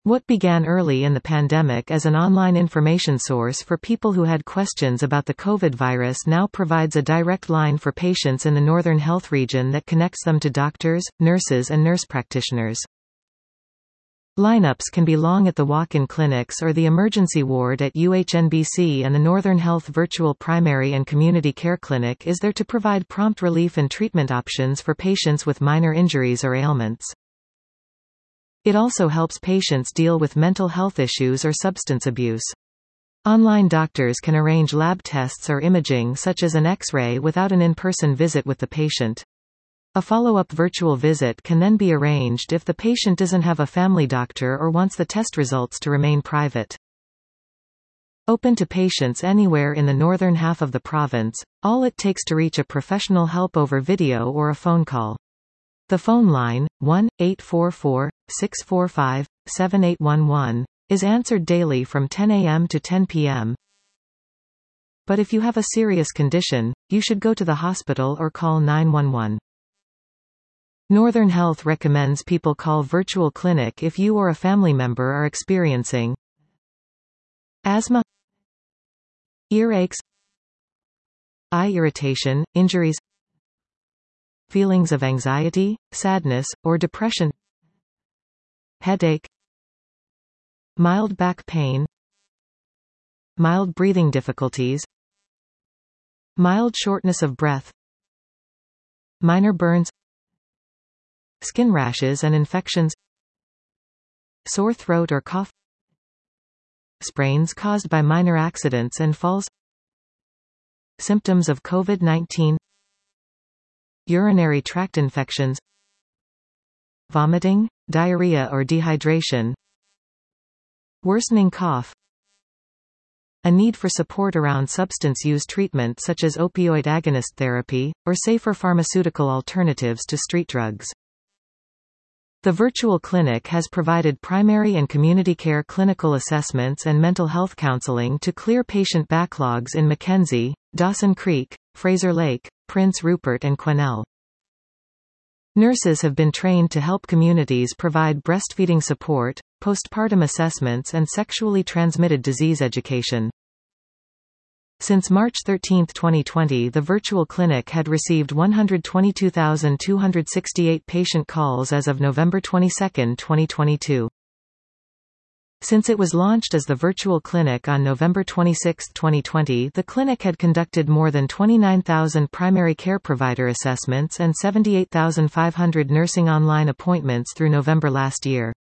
What began early in the pandemic as an online information source for people who had questions about the COVID virus now provides a direct line for patients in the Northern Health region that connects them to doctors, nurses and nurse practitioners. Lineups can be long at the walk-in clinics or the emergency ward at UHNBC, and the Northern Health Virtual Primary and Community Care Clinic is there to provide prompt relief and treatment options for patients with minor injuries or ailments. It also helps patients deal with mental health issues or substance abuse. Online doctors can arrange lab tests or imaging such as an X-ray without an in-person visit with the patient. A follow-up virtual visit can then be arranged if the patient doesn't have a family doctor or wants the test results to remain private. Open to patients anywhere in the northern half of the province, all it takes to reach a professional help over video or a phone call. The phone line, 1-844-645-7811, is answered daily from 10 a.m. to 10 p.m. But if you have a serious condition, you should go to the hospital or call 911. Northern Health recommends people call Virtual Clinic if you or a family member are experiencing asthma, earaches, eye irritation, injuries, feelings of anxiety, sadness, or depression, headache, mild back pain, mild breathing difficulties, mild shortness of breath, minor burns, skin rashes and infections, sore throat or cough, sprains caused by minor accidents and falls, symptoms of COVID-19, urinary tract infections, vomiting, diarrhea or dehydration, worsening cough, a need for support around substance use treatment such as opioid agonist therapy, or safer pharmaceutical alternatives to street drugs. The virtual clinic has provided primary and community care clinical assessments and mental health counseling to clear patient backlogs in Mackenzie, Dawson Creek, Fraser Lake, Prince Rupert and Quesnel. Nurses have been trained to help communities provide breastfeeding support, postpartum assessments and sexually transmitted disease education. Since March 13, 2020, the virtual clinic had received 122,268 patient calls as of November 22, 2022. Since it was launched as the virtual clinic on November 26, 2020, the clinic had conducted more than 29,000 primary care provider assessments and 78,500 nursing online appointments through November last year.